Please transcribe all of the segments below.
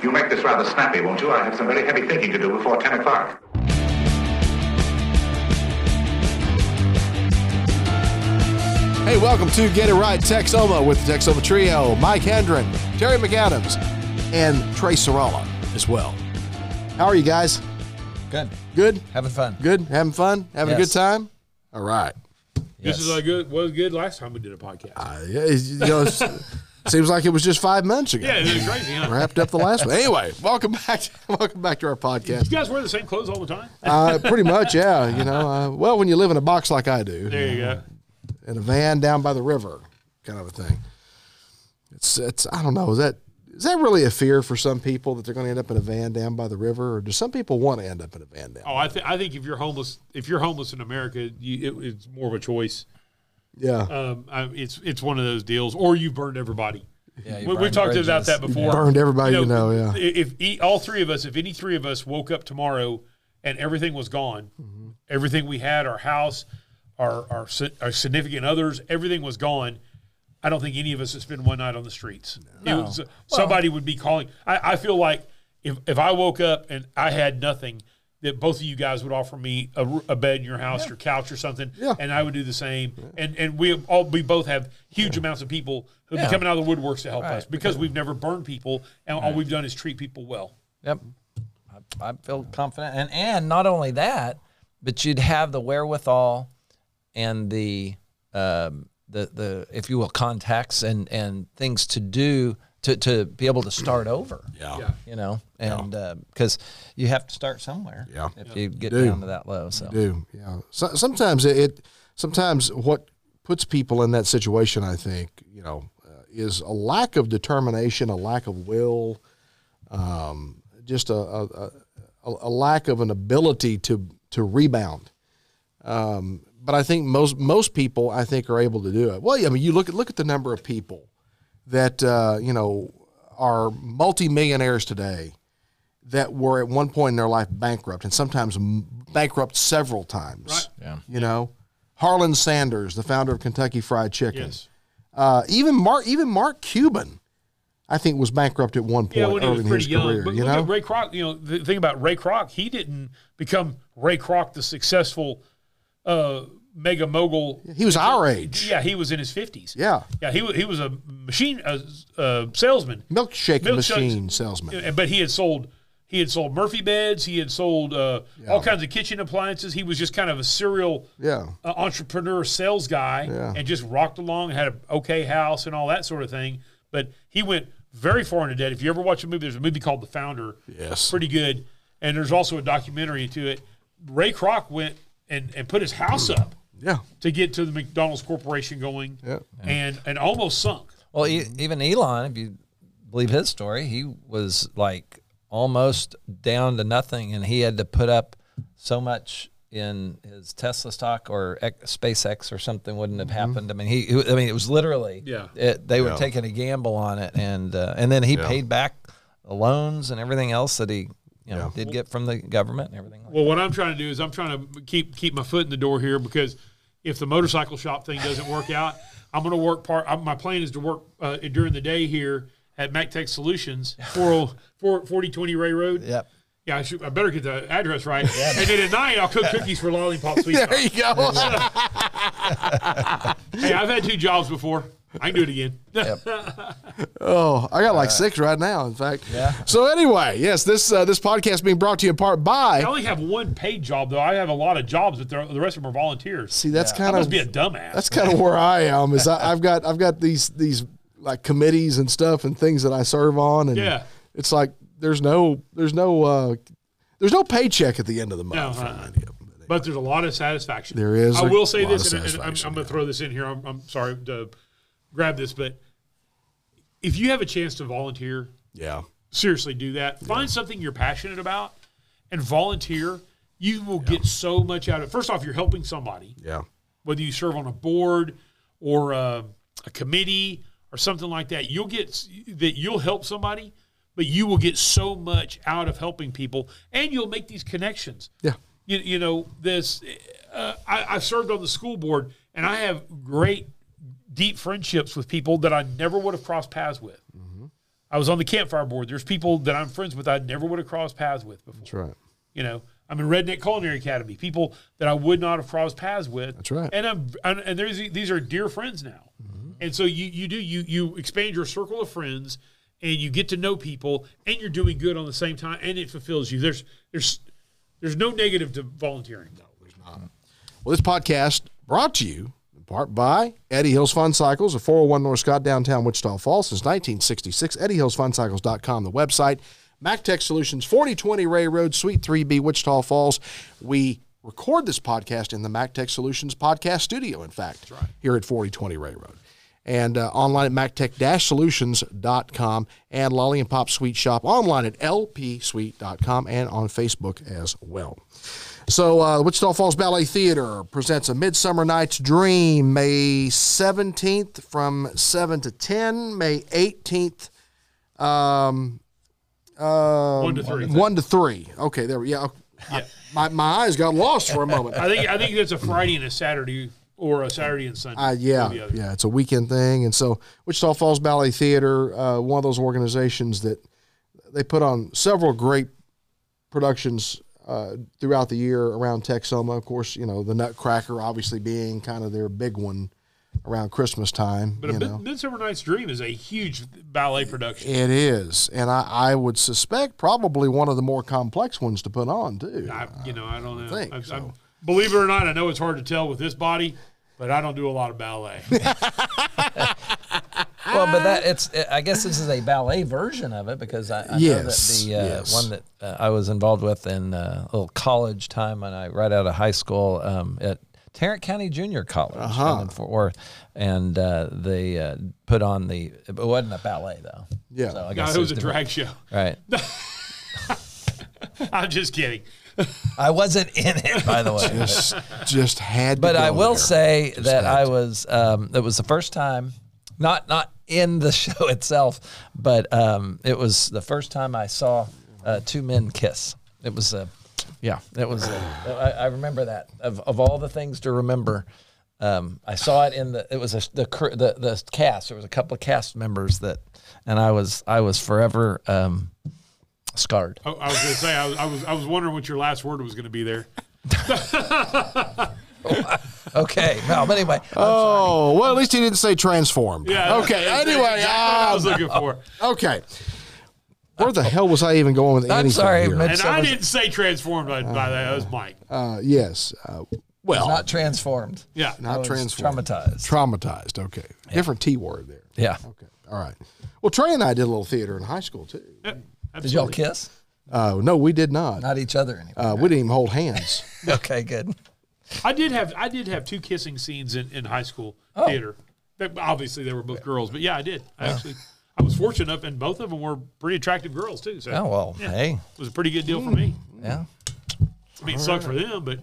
You make this rather snappy, won't you? I have some very heavy thinking to do before 10 o'clock. Hey, welcome to Get It Right Texoma with the Texoma Trio, Mike Hendren, Terry McAdams, and Trey Serrala as well. How are you guys? Good. Good? Having fun. Good? Having fun? Having a good time? All right. This is was good last time we did a podcast. Seems like it was just 5 months ago. Yeah, it was crazy, huh? Wrapped up the last one. Anyway, welcome back to our podcast. You guys wear the same clothes all the time? Pretty much, yeah. Well, when you live in a box like I do. There you go. In a van down by the river, kind of a thing. It's I don't know. Is that really a fear for some people that they're going to end up in a van down by the river, or do some people want to end up in a van down? I think if you're homeless in America, it's more of a choice. Yeah. It's one of those deals, or you burned everybody. Yeah, we talked about that before. You burned everybody, yeah. If any three of us woke up tomorrow and everything was gone, everything we had, our house, our significant others, everything was gone, I don't think any of us would spend one night on the streets. No. Somebody would be calling. I feel like if I woke up and I had nothing, that both of you guys would offer me a bed in your house or couch or something, and I would do the same. Yeah. And we both have huge amounts of people who are coming out of the woodworks to help us because we've never burned people, and all we've done is treat people well. Yep. I feel confident. And not only that, but you'd have the wherewithal and the if you will, contacts and things to do to be able to start over. Yeah. You know, and because you have to start somewhere. Yeah. If you get down to that low. So. You do. Yeah. Sometimes what puts people in that situation, I think, is a lack of determination, a lack of will, just a lack of an ability to rebound. But I think most people, I think, are able to do it. Well, I mean, you look at the number of people that are multimillionaires today that were at one point in their life bankrupt, and sometimes bankrupt several times. Right. Yeah. Harlan Sanders, the founder of Kentucky Fried Chicken. Yes. Even Mark Cuban, I think, was bankrupt at one point when he was early in pretty his young. career. But look at Ray Kroc. The thing about Ray Kroc, he didn't become Ray Kroc, the successful mega mogul. He was our age. Yeah, he was in his 50s. Yeah. Yeah, he was a salesman. Milkshake machine salesman. But he had sold Murphy beds. He had sold all kinds of kitchen appliances. He was just kind of a serial entrepreneur sales guy and just rocked along, had an okay house and all that sort of thing. But he went very far into debt. If you ever watch a movie, there's a movie called The Founder. Yes. Pretty good. And there's also a documentary to it. Ray Kroc went and put his house up to get to the McDonald's Corporation going and almost sunk. Well, even Elon, if you believe his story, he was like almost down to nothing, and he had to put up so much in his Tesla stock, or SpaceX or something wouldn't have happened. I mean, it was literally they were taking a gamble on it, and then he paid back the loans and everything else that he did get from the government and everything. Well, what I'm trying to do is I'm trying to keep my foot in the door here, because if the motorcycle shop thing doesn't work out, I'm going to work my plan is to work during the day here at MacTech Solutions, 4020 Ray Road. Yep. Yeah, I better get the address right. And then at night, I'll cook cookies for Lollipop Sweet Shop. There you go. Hey, I've had 2 jobs before. I can do it again. Yep. Oh, I got like 6 right now, in fact. Yeah. So anyway, yes, this podcast being brought to you in part by. I only have 1 paid job, though. I have a lot of jobs, but the rest of them are volunteers. See, that's I kind of must be a dumbass. That's kind of where I am. Is I've got these like committees and stuff and things that I serve on, and it's like there's no paycheck at the end of the month. But there's a lot of satisfaction. There is. I will say this, and I'm going to throw this in here. I'm sorry to grab this, but if you have a chance to volunteer, seriously do that. Find something you're passionate about and volunteer. You will get so much out of it. First off, you're helping somebody. Yeah. Whether you serve on a board or a committee or something like that, you'll help somebody, but you will get so much out of helping people, and you'll make these connections. Yeah. I've served on the school board, and I have great, deep friendships with people that I never would have crossed paths with. I was on the campfire board. There's people that I'm friends with I never would have crossed paths with before. That's right. You know, I'm in Redneck Culinary Academy. People that I would not have crossed paths with. That's right. And these are dear friends now. Mm-hmm. And so you expand your circle of friends, and you get to know people, and you're doing good on the same time, and it fulfills you. There's no negative to volunteering. No, there's not. Well, this podcast brought to you in part by Eddie Hills Fun Cycles of 401 North Scott, downtown Wichita Falls since 1966. EddieHillsFunCycles.com, the website. MacTech Solutions, 4020 Ray Road, Suite 3B, Wichita Falls. We record this podcast in the MacTech Solutions podcast studio, in fact, here at 4020 Ray Road. And online at MacTech-Solutions.com, and Lolly and Pop Sweet Shop online at LPSweet.com, and on Facebook as well. So the Wichita Falls Ballet Theater presents A Midsummer Night's Dream, May 17th from 7 to 10, May 18th, 1 to 3. 1 to 3. Okay, there we go. Yeah. My eyes got lost for a moment. I think that's a Friday and a Saturday, or a Saturday and Sunday. Yeah, it's a weekend thing. And so Wichita Falls Ballet Theater, one of those organizations that they put on several great productions throughout the year around Texoma. Of course, you know, the Nutcracker obviously being kind of their big one around Christmas time. But Midsummer Night's Dream is a huge ballet production. It is. And I would suspect probably one of the more complex ones to put on, too. I don't know. Believe it or not, I know it's hard to tell with this body, but I don't do a lot of ballet. Well, but I guess this is a ballet version of it, because I know that the one that I was involved with in a little college time when right out of high school at Tarrant County Junior College in Fort Worth, and they put on it wasn't a ballet though. Yeah, so I guess it was a drag show. Right. I'm just kidding. I wasn't in it, by the way. Just had to But go I will there. say that I was, it was the first time, not in the show itself, but it was the first time I saw two men kiss. It was I remember that. Of all the things to remember, I saw it in the cast. There was a couple of cast members and I was forever scarred. I was going to say, I was wondering what your last word was going to be there. Okay. No, but anyway. Well, at least he didn't say transformed. Yeah. Okay. That's Anyway, exactly what I was looking for. Okay. Where the hell was I even going with anything sorry, here? man. And I didn't say transformed by that. That was Mike. Yes. Well, Not transformed. Yeah. not was transformed. Traumatized. Okay. Different T word there. Yeah. Okay. All right. Well, Trey and I did a little theater in high school too. Did y'all kiss? No, we did not. Not each other anymore. We didn't even hold hands. Okay, good. I did have two kissing scenes in high school theater. Obviously, they were both girls, but yeah, I did. I was fortunate enough, and both of them were pretty attractive girls too. So, Oh, well, hey. it was a pretty good deal for me. Yeah. I mean, it sucked for them, but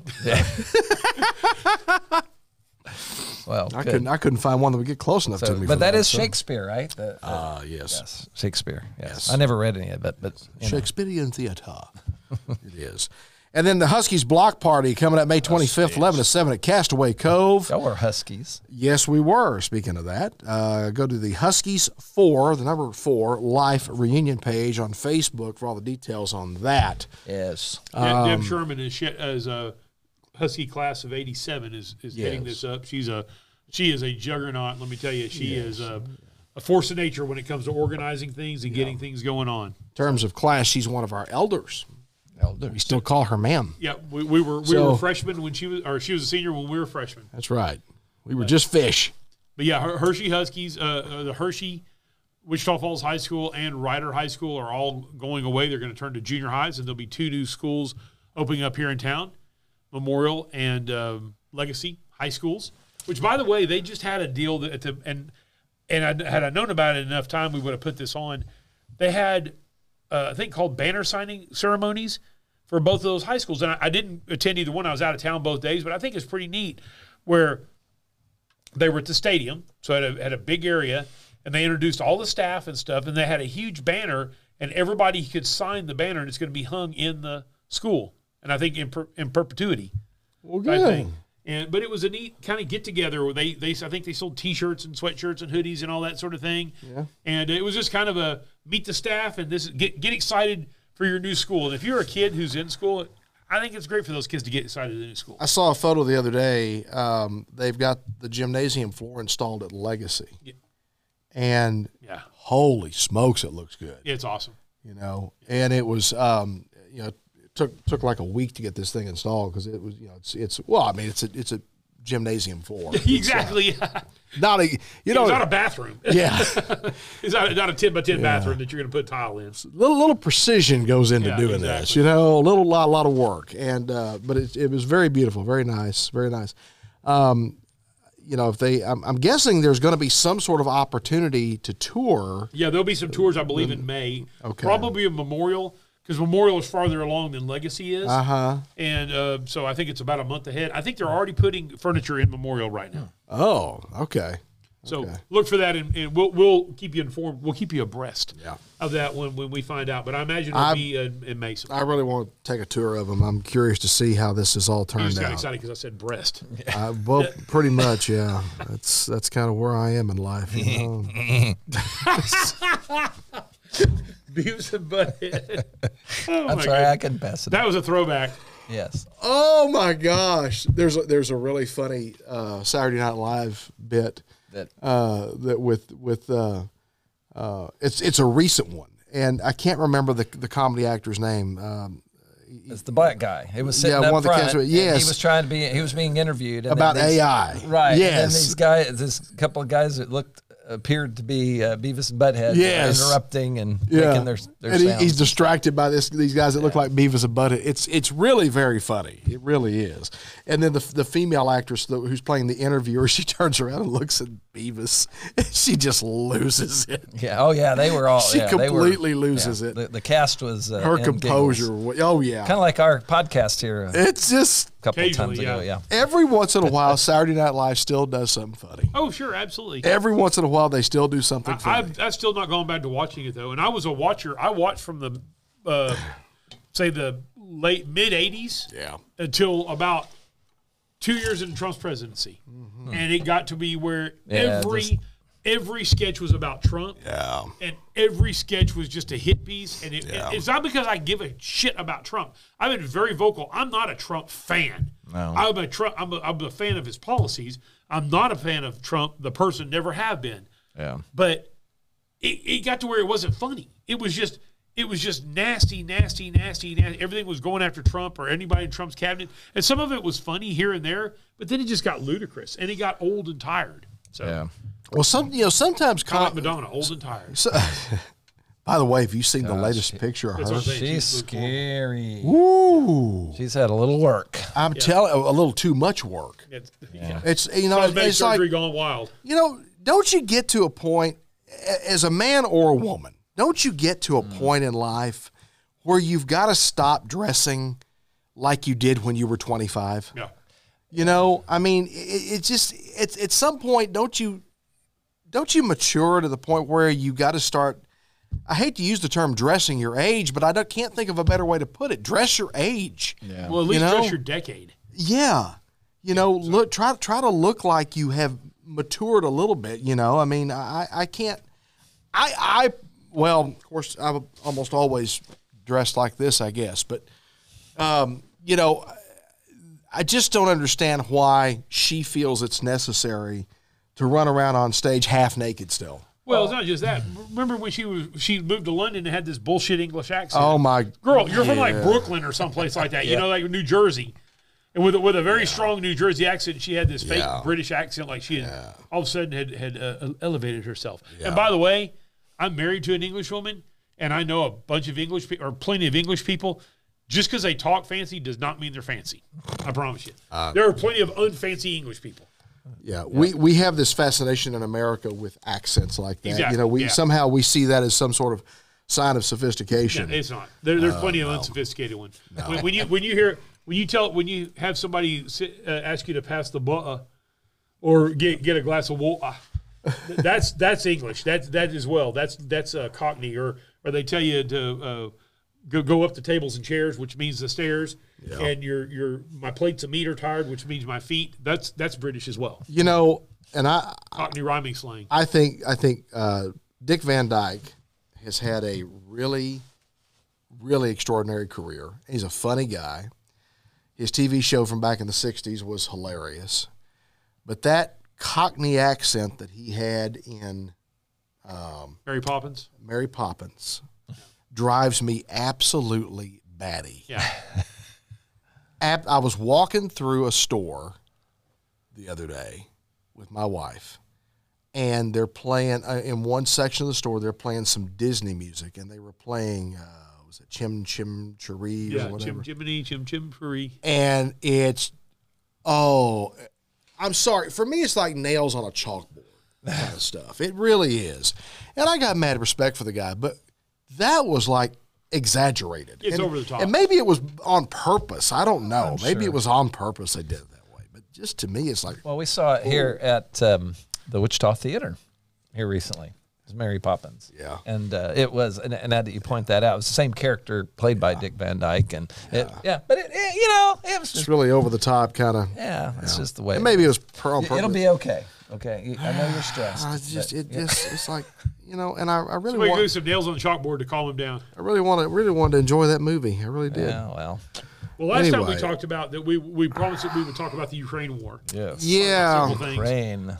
Well, I good. couldn't find one that would get close enough to me. But for that is so. Shakespeare, right? Yes. Yes, Shakespeare. Yes. I never read any of it, but Shakespearean theater. It is. And then the Huskies block party coming up May 25th, 11 to 7 at Castaway Cove. y'all were Huskies. Yes, we were. Speaking of that, go to the Huskies 4, the number 4, Life reunion page on Facebook for all the details on that. Yes. Deb Sherman is a Husky class of '87 is heading this up. She is a juggernaut. Let me tell you, she is a force of nature when it comes to organizing things and getting things going on. In terms of class, she's one of our elders. We still call her ma'am. Yeah, we were freshmen when she was a senior when we were freshmen. That's right. We were just fish. But yeah, Hershey Huskies, the Hershey, Wichita Falls High School, and Ryder High School are all going away. They're going to turn to junior highs, and there'll be 2 new schools opening up here in town, Memorial and Legacy High Schools. Which, by the way, they just had a deal that had I known about it enough time, we would have put this on. They had a thing called banner signing ceremonies for both of those high schools. And I didn't attend either one. I was out of town both days, but I think it's pretty neat where they were at the stadium, so it had a big area, and they introduced all the staff and stuff, and they had a huge banner, and everybody could sign the banner, and it's going to be hung in the school. And I think in perpetuity. Well, good. But it was a neat kind of get together where I think they sold T-shirts and sweatshirts and hoodies and all that sort of thing. Yeah. And it was just kind of a meet the staff and get excited for your new school. And if you're a kid who's in school, I think it's great for those kids to get excited at the new school. I saw a photo the other day. They've got the gymnasium floor installed at Legacy. Yeah. And Yeah. holy smokes, it looks good. It's awesome. You know, and it was, you know, took like a week to get this thing installed because it was, you know, it's it's a gymnasium floor. Exactly. Not a, you know, It's not a bathroom. yeah, It's not a 10x10 bathroom that you're going to put tile in. little precision goes into Yeah, doing exactly. this. You know, a lot of work, and but it was very beautiful, very nice, very nice. You know, if I'm guessing there's going to be some sort of opportunity to tour. Yeah, there'll be some tours, I believe, in May. Okay. Probably a Memorial, because Memorial is farther along than Legacy is. Uh-huh. And so I think it's about a month ahead. I think they're already putting furniture in Memorial right now. Oh, okay. So Okay. look for that, and we'll keep you informed. We'll keep you abreast Yeah. of that when we find out. But I imagine it'll be in May. I really want to take a tour of them. I'm curious to see how this is all I turned just got out. excited because I said breast. Well, pretty much, yeah. That's kind of where I am in life. You know? Beavis and Butthead. Oh, I'm my sorry, God. I couldn't pass it. That was a throwback. Yes. Oh my gosh! There's a really funny Saturday Night Live bit That that with it's a recent one, and I can't remember the comedy actor's name. it's the black guy. He was sitting Yeah, up one of the front. cast- and yes. He was trying to be. He was being interviewed and About then these- AI. Right. Yes. And then this couple of guys that appeared to be Beavis and Butthead, Yes. interrupting and making their and sounds. he's distracted by these guys that look like Beavis and Butthead. It's really very funny. It really is. And then the female actress who's playing the interviewer, she turns around and looks at Beavis, and she just loses it. Yeah. Oh yeah. They were all. She yeah, they were- completely loses yeah. it. The cast was Her composure. Oh yeah. Kind of like our podcast here It's just couple of times Occasionally, ago. yeah. Yeah. every once in a while, Saturday Night Live still does something funny. Oh, sure, absolutely. Every once in a while, they still do something funny. I've still not gone back to watching it though, and I was a watcher. I watched from the say the late mid '80s Yeah. until about 2 years into Trump's presidency, and it got to be where Yeah, every sketch was about Trump. Yeah. And every sketch was just a hit piece. And Yeah. it's not because I give a shit about Trump. I've been very vocal. I'm not a Trump fan. No. I'm a fan of his policies. I'm not a fan of Trump, the person, never have been. Yeah. But it got to where it wasn't funny. It was just nasty. Everything was going after Trump or anybody in Trump's cabinet. And some of it was funny here and there, but then it just got ludicrous and it got old and tired. So Yeah. Well, sometimes kind of like Madonna, old and tired. So, by the way, have you seen the latest picture of That's her? what I'm saying. She's She's looking scary. Ooh, She's had a little work. I'm telling a little too much work. Yeah. It's Cosmetic it's like surgery gone wild. don't you get to a point as a man or a woman? Don't you get to a point in life where you've got to stop dressing like you did when you were 25? Yeah. You know, I mean, it's just it's at some point don't you mature to the point where you got to start. I hate to use the term dressing your age, but I can't think of a better way to put it. Dress your age. Yeah. Well, at least You know? dress your decade. Yeah. Look, try to look like you have matured a little bit. You know, I mean, I can't. Well, of course, I've almost always dressed like this, I guess, but I just don't understand why she feels it's necessary to run around on stage half naked still. Well, it's not just that. Remember when she moved to London and had this bullshit English accent? Oh my Girl, you're from like Brooklyn or someplace like that. You know, like New Jersey. And with a very strong New Jersey accent, she had this fake British accent, like she had all of a sudden had elevated herself. Yeah. And by the way, I'm married to an English woman, and I know a bunch of English people, or plenty of English people. Just because they talk fancy does not mean they're fancy. I promise you. There are plenty of unfancy English people. Yeah, we have this fascination in America with accents like that. Exactly. Somehow we see that as some sort of sign of sophistication. Yeah, it's not. There's plenty of unsophisticated ones. No. When you have somebody ask you to pass the butter or get a glass of water, that's English. That as well. That's Cockney. Or they tell you to go up the tables and chairs, which means the stairs, and my plate's a meter tired, which means my feet. That's British as well. You know, and Cockney rhyming slang. I think Dick Van Dyke has had a really, really extraordinary career. He's a funny guy. His TV show from back in the 60s was hilarious. But that Cockney accent that he had in Mary Poppins drives me absolutely batty. Yeah. I was walking through a store the other day with my wife, and they're playing in one section of the store. They're playing some Disney music, and they were playing was it Chim Chim Cheree or whatever? Chim Chim Cheree. And it's I'm sorry. For me, it's like nails on a chalkboard kind of stuff. It really is. And I got mad respect for the guy, but that was like exaggerated. It's over the top. And maybe it was on purpose. I don't know. Maybe sure. it was on purpose they did it that way. But just to me, it's like. Well, we saw it here at the Wichita Theater here recently. It was Mary Poppins. Yeah. And it was, and now that you point that out, it was the same character played by Dick Van Dyke. And it was just. It's really over the top kind of. Yeah, it's just the way. And maybe it was on purpose. It'll be okay. Okay. I know you're stressed. It's like, and I really Somebody want do some nails on the chalkboard to calm him down. I really wanted to enjoy that movie. I really did. Yeah, well. Well, last time we Anyway. talked about that, we promised that we would talk about the Ukraine war. Yes. Yeah. Simple things. Rain.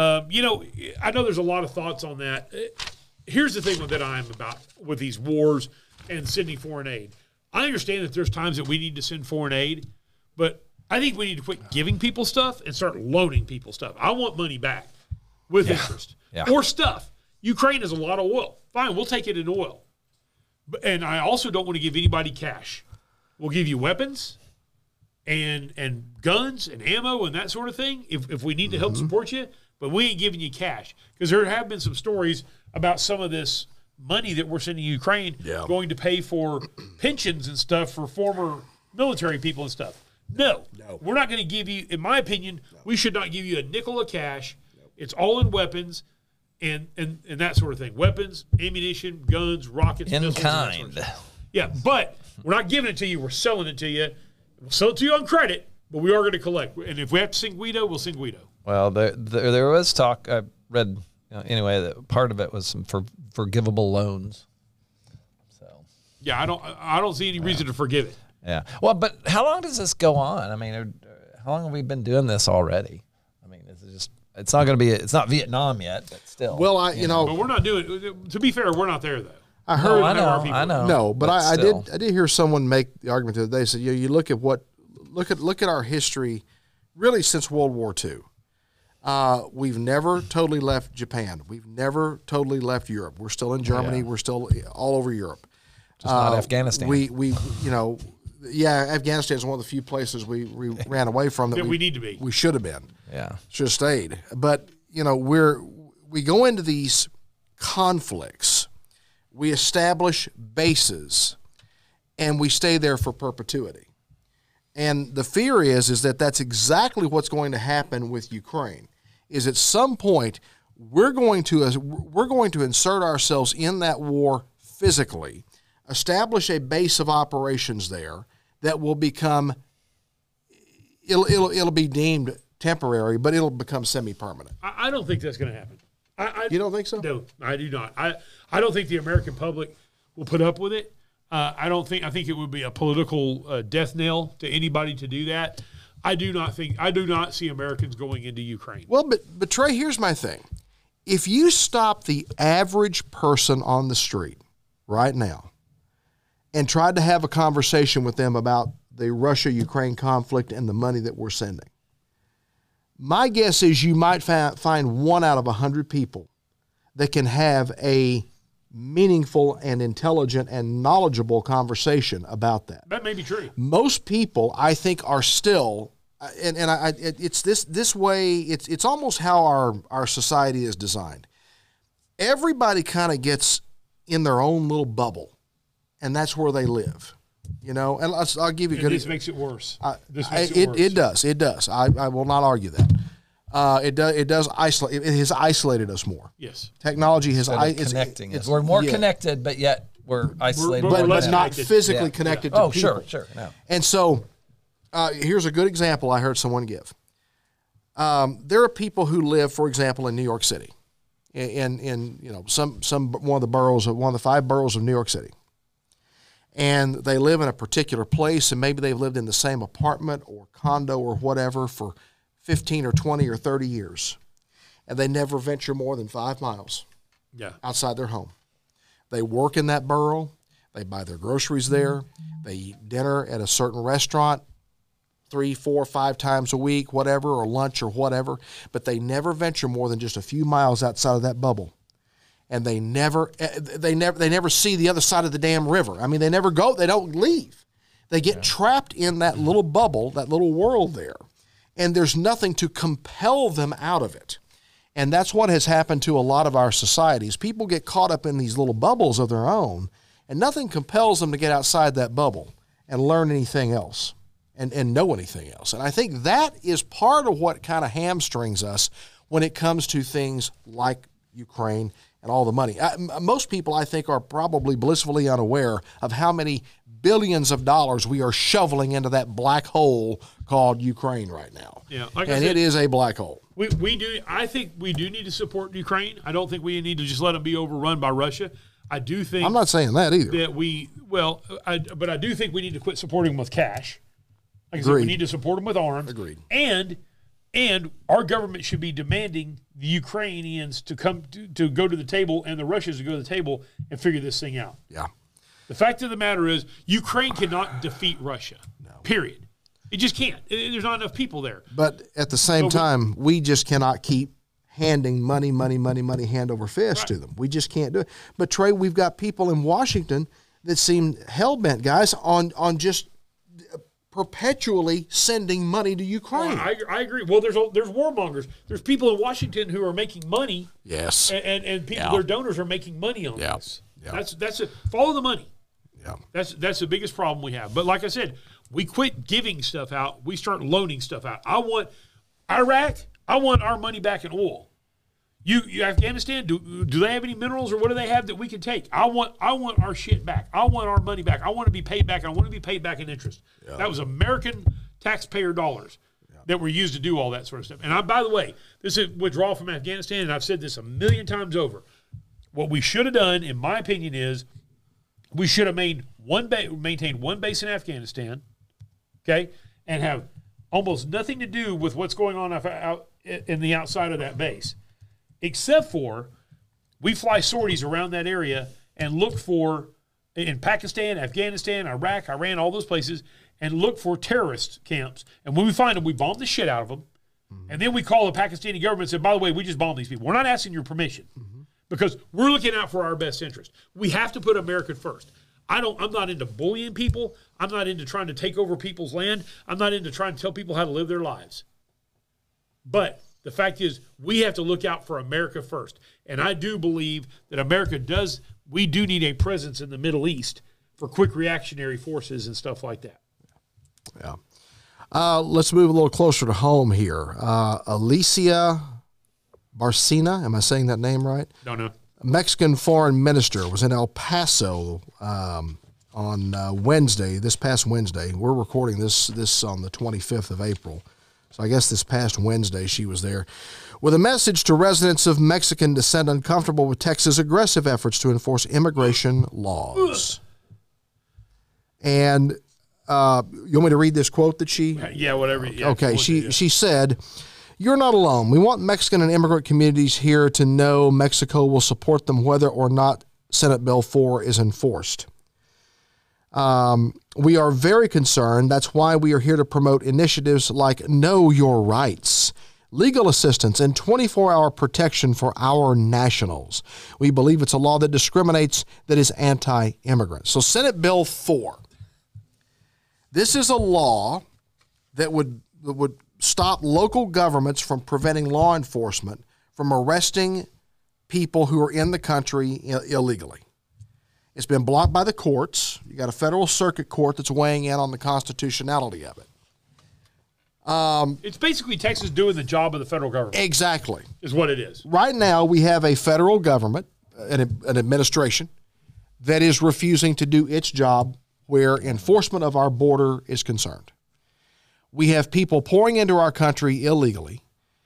I know there's a lot of thoughts on that. Here's the thing that I'm about with these wars and sending foreign aid. I understand that there's times that we need to send foreign aid, but I think we need to quit giving people stuff and start loaning people stuff. I want money back with interest or stuff. Ukraine has a lot of oil. Fine, we'll take it in oil. And I also don't want to give anybody cash. We'll give you weapons and guns and ammo and that sort of thing if we need to help support you, but we ain't giving you cash. Because there have been some stories about some of this money that we're sending Ukraine going to pay for pensions and stuff for former military people and stuff. No. We're not going to give you, in my opinion, we should not give you a nickel of cash. It's all in weapons and that sort of thing. Weapons, ammunition, guns, rockets, In missiles, and that sort of kind. stuff. Yeah, but we're not giving it to you. We're selling it to you. We'll sell it to you on credit, but we are going to collect. And if we have to sing Guido, we'll sing Guido. Well, there was talk. I read anyway that part of it was some forgivable loans. So Yeah, I don't see any reason to forgive it. yeah. Well, but how long does this go on? I mean, how long have we been doing this already? I mean, it's not going to be. It's not Vietnam yet, but still. Well, But we're not doing. To be fair, we're not there though. I heard. I know. No, but I still. did hear someone make the argument the other day. Said, you look at our history, really since World War II. We've never totally left Japan. We've never totally left Europe. We're still in Germany. We're still all over Europe. Just not Afghanistan. Afghanistan is one of the few places we ran away from that we need to be. We should have been. Yeah. Should have stayed. But we go into these conflicts. We establish bases, and we stay there for perpetuity. And the fear is that that's exactly what's going to happen with Ukraine. Is at some point we're going to insert ourselves in that war physically, establish a base of operations there that will become it'll be deemed temporary, but it'll become semi-permanent. I don't think that's going to happen. You don't think so? No, I do not. I don't think the American public will put up with it. I think it would be a political death knell to anybody to do that. I do not see Americans going into Ukraine. Well, but Trey, here's my thing. If you stop the average person on the street right now and tried to have a conversation with them about the Russia-Ukraine conflict and the money that we're sending, my guess is you might find 1 out of 100 people that can have a meaningful and intelligent and knowledgeable conversation about that. That may be true. Most people, I think, are still, it's this way. It's almost how our society is designed. Everybody kind of gets in their own little bubble, and that's where they live. And I'll give you a good. This makes it worse. It does. It does. I will not argue that. It does isolate. It has isolated us more. Yes. Technology has Connecting us. We're more connected, but yet we're isolated. We're but less not connected. physically Yeah. connected to Oh, people. sure. No. And so here's a good example I heard someone give. There are people who live, for example, in New York City, in one of the 5 boroughs of New York City. And they live in a particular place, and maybe they've lived in the same apartment or condo or whatever for 15 or 20 or 30 years. And they never venture more than 5 miles outside their home. They work in that borough. They buy their groceries there. They eat dinner at a certain restaurant 3, 4, 5 times a week, whatever, or lunch or whatever. But they never venture more than just a few miles outside of that bubble. And they never see the other side of the damn river. I mean, they never go. They don't leave. They get trapped in that little bubble, that little world there. And there's nothing to compel them out of it. And that's what has happened to a lot of our societies. People get caught up in these little bubbles of their own, and nothing compels them to get outside that bubble and learn anything else and know anything else. And I think that is part of what kind of hamstrings us when it comes to things like Ukraine and all the money. Most people, I think, are probably blissfully unaware of how many billions of dollars we are shoveling into that black hole called Ukraine right now. Yeah, it is a black hole. We do. I think we do need to support Ukraine. I don't think we need to just let them be overrun by Russia. I do think I'm not saying that either. That but I do think we need to quit supporting them with cash. Like I said, we need to support them with arms. Agreed. And our government should be demanding the Ukrainians to come to go to the table and the Russians to go to the table and figure this thing out. Yeah. The fact of the matter is, Ukraine cannot defeat Russia. No. Period. It just can't. There's not enough people there. But at the same time, we just cannot keep handing money, hand over fist to them. We just can't do it. But Trey, we've got people in Washington that seem hell-bent, guys, on just perpetually sending money to Ukraine. I agree. Well, there's warmongers. There's people in Washington who are making money. Yes. And people, their donors are making money on this. Yeah. That's it. Follow the money. Yeah. That's the biggest problem we have. But like I said, we quit giving stuff out. We start loaning stuff out. I want Iraq. I want our money back in oil. You Afghanistan, do they have any minerals or what do they have that we can take? I want our shit back. I want our money back. I want to be paid back. I want to be paid back in interest. Yeah. That was American taxpayer dollars that were used to do all that sort of stuff. And by the way, this is withdrawal from Afghanistan, and I've said this a million times over. What we should have done, in my opinion, is we should have maintained one base in Afghanistan, okay, and have almost nothing to do with what's going on out in the outside of that base. Except for we fly sorties around that area and look for, in Pakistan, Afghanistan, Iraq, Iran, all those places, and look for terrorist camps. And when we find them, we bomb the shit out of them. Mm-hmm. And then we call the Pakistani government and say, by the way, we just bombed these people. We're not asking your permission because we're looking out for our best interest. We have to put America first. I'm not into bullying people. I'm not into trying to take over people's land. I'm not into trying to tell people how to live their lives. But the fact is, we have to look out for America first. And I do believe that we do need a presence in the Middle East for quick reactionary forces and stuff like that. Yeah. Let's move a little closer to home here. Alicia Barcina, am I saying that name right? No. A Mexican foreign minister was in El Paso on Wednesday, this past Wednesday. We're recording this on the 25th of April. So I guess this past Wednesday she was there with a message to residents of Mexican descent uncomfortable with Texas' aggressive efforts to enforce immigration laws. And you want me to read this quote that she? Yeah, whatever. Yeah, okay, she said, "You're not alone. We want Mexican and immigrant communities here to know Mexico will support them whether or not Senate Bill 4 is enforced. We are very concerned. That's why we are here to promote initiatives like Know Your Rights, legal assistance, and 24-hour protection for our nationals. We believe it's a law that discriminates, that is anti-immigrant." So Senate Bill 4. This is a law that would stop local governments from preventing law enforcement from arresting people who are in the country illegally. It's been blocked by the courts. You got a federal circuit court that's weighing in on the constitutionality of it. It's basically Texas doing the job of the federal government. Exactly. Is what it is. Right now, we have a federal government, an administration, that is refusing to do its job where enforcement of our border is concerned. We have people pouring into our country illegally.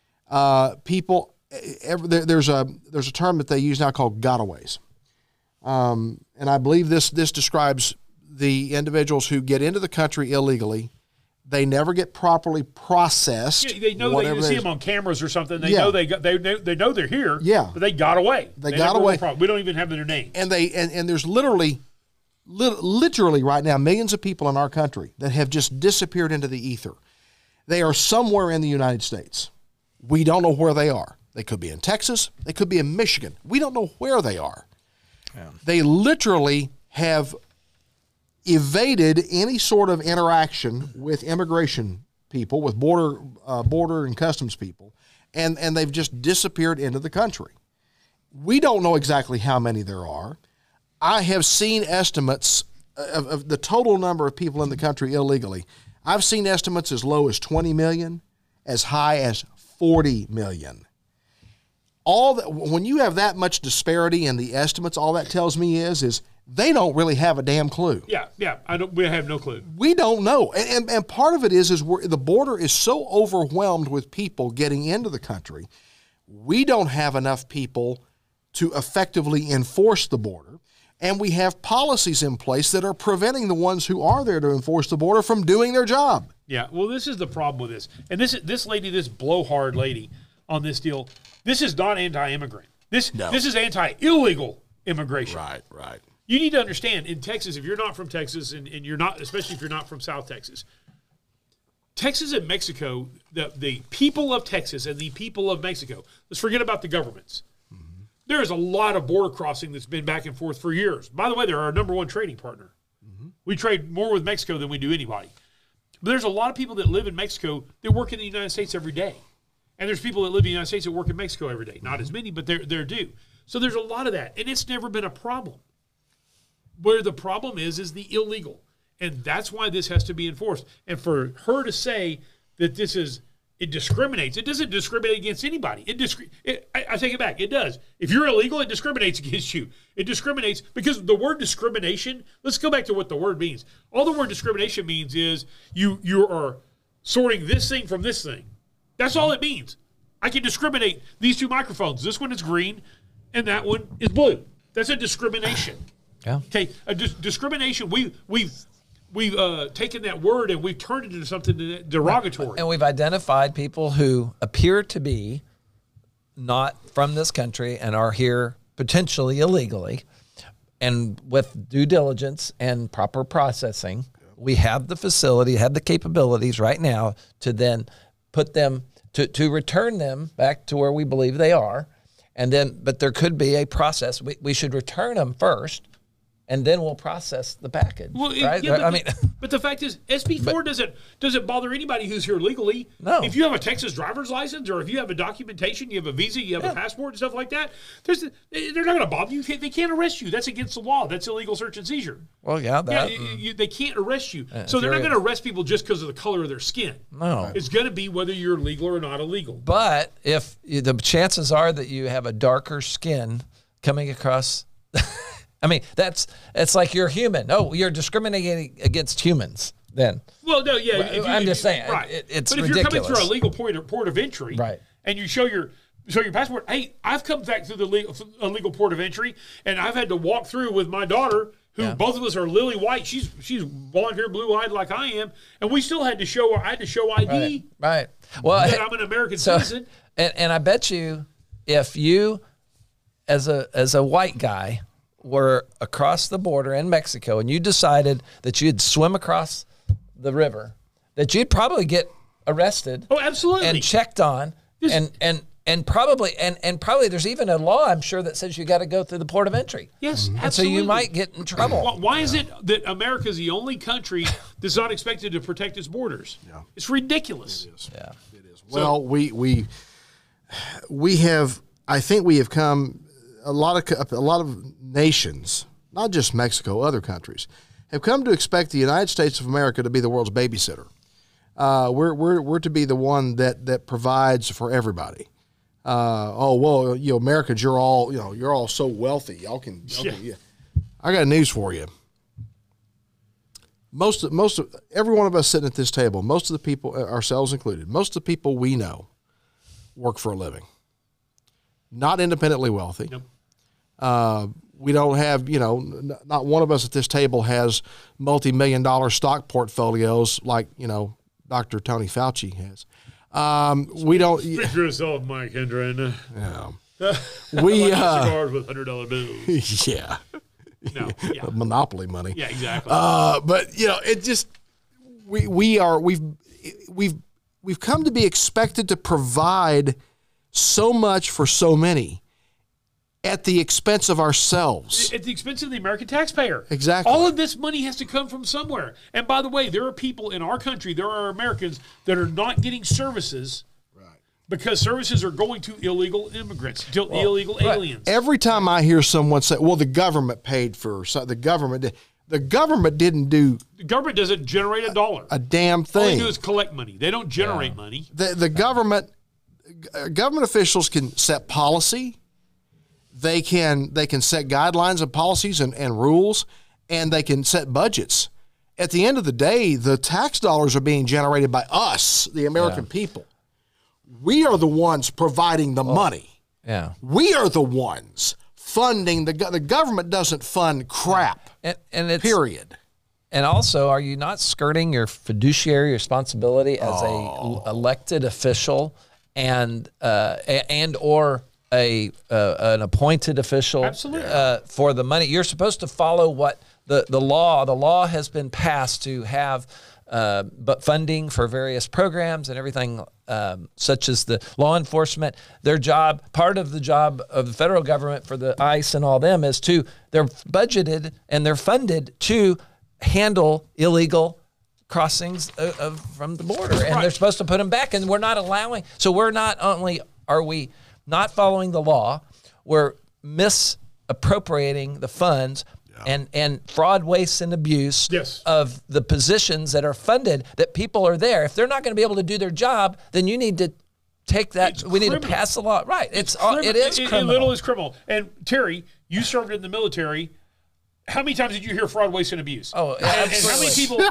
There's a term that they use now called gotaways. And I believe this describes the individuals who get into the country illegally. They never get properly processed. Yeah, they know they see them on cameras or something. They know they know they're here. Yeah, but they got away. They got away. We don't even have their names. And there's literally right now millions of people in our country that have just disappeared into the ether. They are somewhere in the United States. We don't know where they are. They could be in Texas. They could be in Michigan. We don't know where they are. Yeah. They literally have evaded any sort of interaction with immigration people, with border and customs people, and they've just disappeared into the country. We don't know exactly how many there are. I have seen estimates of the total number of people in the country illegally. I've seen estimates as low as 20 million, as high as 40 million. When you have that much disparity in the estimates, all that tells me is they don't really have a damn clue. Yeah. We have no clue. We don't know. And part of it is the border is so overwhelmed with people getting into the country, we don't have enough people to effectively enforce the border. And we have policies in place that are preventing the ones who are there to enforce the border from doing their job. Yeah, well, this is the problem with this. And this lady, this blowhard lady on this deal, this is not anti-immigrant. This is anti-illegal immigration. Right. You need to understand, in Texas, if you're not from Texas, and you're not, especially if you're not from South Texas, Texas and Mexico, the people of Texas and the people of Mexico, let's forget about the governments. There is a lot of border crossing that's been back and forth for years. By the way, they're our number one trading partner. Mm-hmm. We trade more with Mexico than we do anybody. But there's a lot of people that live in Mexico that work in the United States every day. And there's people that live in the United States that work in Mexico every day. Not as many, but they're due. So there's a lot of that. And it's never been a problem. Where the problem is the illegal. And that's why this has to be enforced. And for her to say that it discriminates. It doesn't discriminate against anybody. I take it back. It does. If you're illegal, it discriminates against you. It discriminates because the word discrimination, let's go back to what the word means. All the word discrimination means is you are sorting this thing from this thing. That's all it means. I can discriminate these two microphones. This one is green and that one is blue. That's a discrimination. Yeah. Okay. A discrimination, We've taken that word and we've turned it into something derogatory. And we've identified people who appear to be not from this country and are here potentially illegally. And with due diligence and proper processing, we have the facility, have the capabilities right now to then put them, to return them back to where we believe they are. And then, but there could be a process. We should return them first, and then we'll process the package. Well, right? Yeah, but the fact is, SB 4 doesn't bother anybody who's here legally. No. If you have a Texas driver's license, or if you have a documentation, you have a visa, you have a passport and stuff like that, they're not going to bother you. They can't arrest you. That's against the law. That's illegal search and seizure. Well, yeah, they can't arrest you. So they're not going to arrest people just because of the color of their skin. No. It's going to be whether you're legal or not illegal. But if the chances are that you have a darker skin coming across. I mean, it's like you're human. Oh, you're discriminating against humans then. Well, no, yeah. I'm just saying, right. It's but if ridiculous. You're coming through a legal port of entry, right, and you show your passport, hey, I've come back through a legal port of entry, and I've had to walk through with my daughter, who both of us are lily white. She's blonde hair, blue eyed like I am, and we still had to show. I had to show ID. Right. Well, that I'm an American citizen. And I bet you, if you, as a white guy, were across the border in Mexico and you decided that you'd swim across the river, that you'd probably get arrested. Oh, absolutely. And checked on. And probably there's even a law, I'm sure, that says you got to go through the port of entry. Yes, absolutely. And so you might get in trouble. Why is it that America is the only country that's not expected to protect its borders? Yeah. It's ridiculous. It is. Yeah. It is. Well, we have, I think we have come, a lot of nations, not just Mexico, other countries, have come to expect the United States of America to be the world's babysitter. We're to be the one that provides for everybody. Americans, you're all so wealthy. Y'all can. I got news for you. Most of every one of us sitting at this table, most of the people, ourselves included, most of the people we know work for a living. Not independently wealthy. Nope. We don't have, not one of us at this table has multi-million-dollar stock portfolios like, Dr. Tony Fauci has. We don't. Speak for yourself, Mike Hendren. Yeah. We cigars with $100 bills. Yeah. No. Yeah. Monopoly money. Yeah. Exactly. But it just we've come to be expected to provide so much for so many at the expense of ourselves. At the expense of the American taxpayer. Exactly. All of this money has to come from somewhere. And by the way, there are people in our country, there are Americans that are not getting services because services are going to illegal immigrants, to illegal aliens. Every time I hear someone say, well, the government paid for the government didn't do. The government doesn't generate a dollar. A damn thing. All they do is collect money. They don't generate money. The government officials can set policy. They can set guidelines and policies and rules, and they can set budgets. At the end of the day, the tax dollars are being generated by us, the American people. We are the ones providing the money. Yeah. We are the ones funding the government doesn't fund crap. And it's period. And also, are you not skirting your fiduciary responsibility as a elected official and or an appointed official? Absolutely. For the money? You're supposed to follow what the law. The law has been passed to have but funding for various programs and everything, such as the law enforcement. Their job, part of the job of the federal government for the ICE and all them is they're budgeted and they're funded to handle illegal crossings from the border, and they're supposed to put them back, and we're not allowing. So we're not only are we not following the law, we're misappropriating the funds. And fraud, waste, and abuse of the positions that are funded, that people are there. If they're not going to be able to do their job, then you need to take that. We need to pass the law. Right. It is criminal. It little is criminal. And Terry, you served in the military. How many times did you hear fraud, waste, and abuse? Oh, and how many people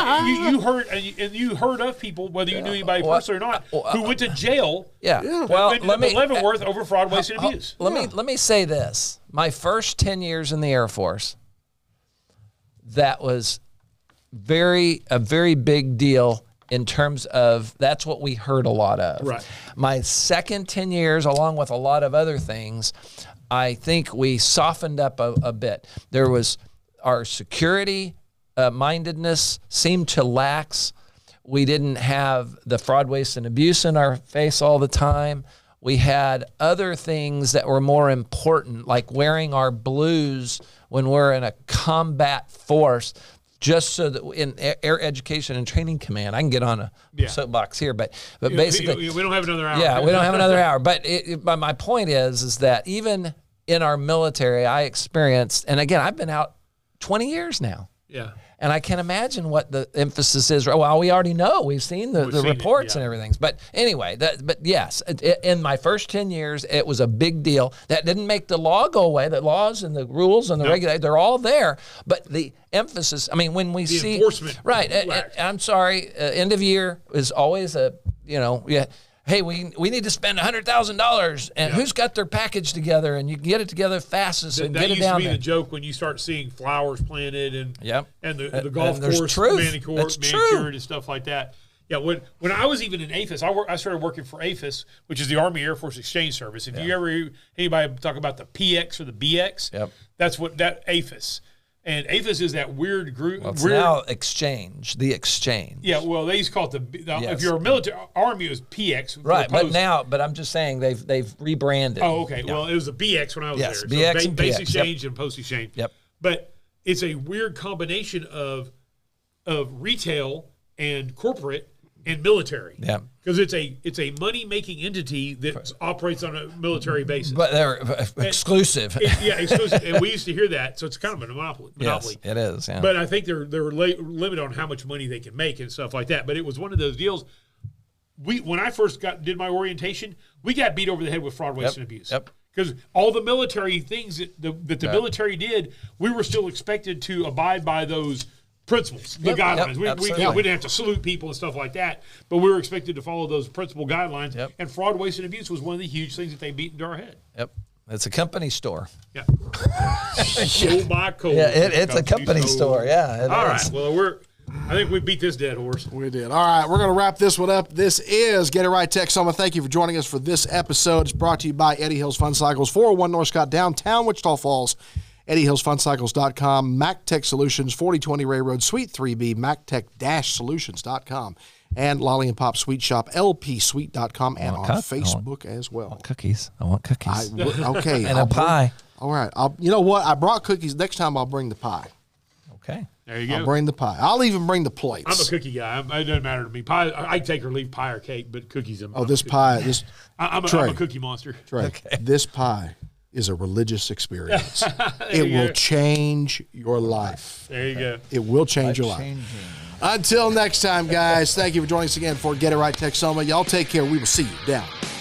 you heard of people, whether you knew anybody personally or not, who went to jail? Yeah. Well, let me Leavenworth over fraud, waste, and abuse. Let me say this: my first 10 years in the Air Force, that was a very big deal in terms of that's what we heard a lot of. Right. My second 10 years, along with a lot of other things, I think we softened up a bit. There was our security mindedness seemed to lax. We didn't have the fraud, waste, and abuse in our face all the time. We had other things that were more important, like wearing our blues when we're in a combat force, just so that in Air Education and Training Command, I can get on a soapbox here, but basically, we don't have another hour. Yeah, we don't have another hour. But my point is that even in our military, I experienced, and again, I've been out 20 years now. Yeah. And I can imagine what the emphasis is. Well, we already know. We've seen the reports and everything. But anyway, but yes, in my first 10 years, it was a big deal. That didn't make the law go away. The laws and the rules and the regulations, they're all there. But the emphasis, I mean, when we see enforcement, right? I'm sorry. End of year is always hey, we need to spend $100,000, and who's got their package together, and you can get it together fastest and get it down there. That used to be the joke when you start seeing flowers planted and the golf course manicured and stuff like that. Yeah, when I was even in AFIS, I started working for AFIS, which is the Army Air Force Exchange Service. If you ever hear anybody talk about the PX or the BX, that's what that AFIS. And AFIS is that weird group. Well, it's now exchange, the exchange. Yeah, well, they used to call it if you're a military, Army is PX. Right, but I'm just saying they've rebranded. Oh, okay. Yeah. Well, it was a BX when I was there. So BX and base PX. exchange and post exchange. Yep. But it's a weird combination of retail and corporate and military. Yeah. Because it's a money making entity that operates on a military basis. But they're exclusive. Exclusive. And we used to hear that, so it's kind of a monopoly. Yes, it is. Yeah. But I think they're limited on how much money they can make and stuff like that. But it was one of those deals. When I first did my orientation, we got beat over the head with fraud, waste, and abuse. Yep. because all the military things that the military did, we were still expected to abide by those principles, the guidelines. We didn't have to salute people and stuff like that, but we were expected to follow those principle guidelines. Yep. And fraud, waste, and abuse was one of the huge things that they beat into our head. Yep. It's a company store. Yeah. Sold by Kohl's. Yeah, it's a company store. Yeah. All right. Well, I think we beat this dead horse. We did. All right, we're going to wrap this one up. This is Get It Right Texoma. Thank you for joining us for this episode. It's brought to you by Eddie Hills Fun Cycles, 401 North Scott, downtown Wichita Falls. EddieHillsFunCycles.com, MacTech Solutions, 4020 Ray Road, Suite 3B, MacTech-Solutions.com, and Lolly and Pop Sweet Shop, LPSweet.com, and on Facebook as well. I want cookies. Okay. And a pie. All right. You know what? I brought cookies. Next time I'll bring the pie. Okay. There you go. I'll bring the pie. I'll even bring the plates. I'm a cookie guy. It doesn't matter to me. Pie, I take or leave pie or cake, but cookies. I'm a cookie monster. Trey, this pie is a religious experience. It will change your life. There you go. It will change your life. Until next time, guys, thank you for joining us again for Get It Right Texoma. Y'all take care. We will see you down